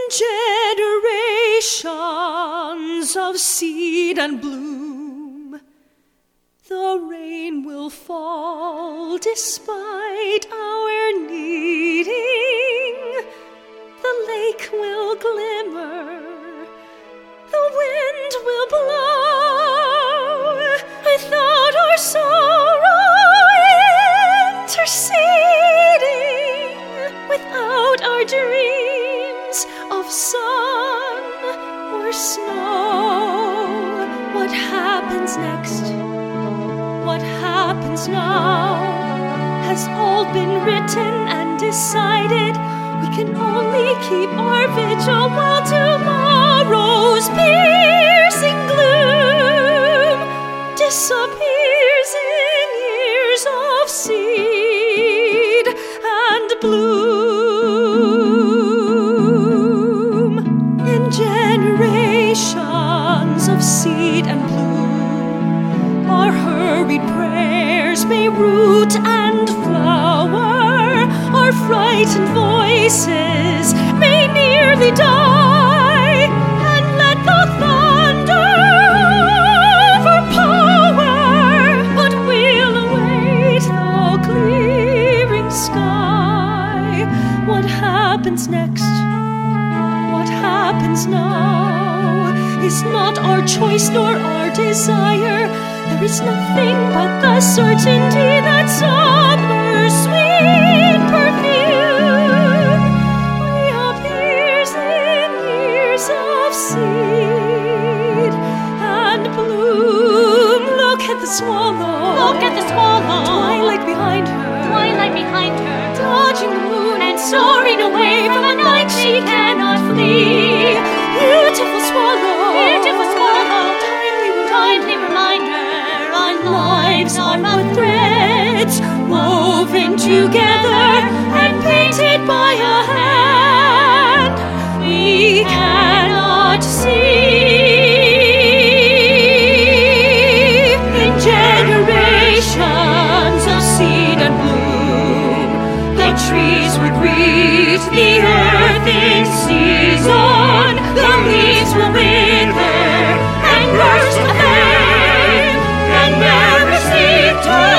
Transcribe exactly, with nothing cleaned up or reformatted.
Generations of seed and bloom, the rain will fall despite our needing. The lake will glimmer, the wind will blow, without our sorrow interceding, without our dreams of sun or snow. What happens next? What happens now has all been written and decided. We can only keep our vigil while tomorrow's piercing gloom disappears in years of seed and bloom. In generations of seed and bloom, our hurried prayers may root and flower. Our frightened voices may nearly die, and let the thunder overpower. But we'll await the clearing sky. What happens next? What happens now is not our choice nor our desire. There is nothing but the certainty that summer's sweet perfume reappears in years of seed and bloom. Look at the swallow. Look at the swallow. Twilight behind her. Twilight behind her. Dodging the moon and soaring away from a night she cannot flee. Beautiful swallow. Beautiful swallow. Timely, timely reminder. Our lives are but threads woven together and painted by a hand we cannot see. In generations of seed and bloom, the trees would greet the earth in season. The leaves will wither and burst away and never see to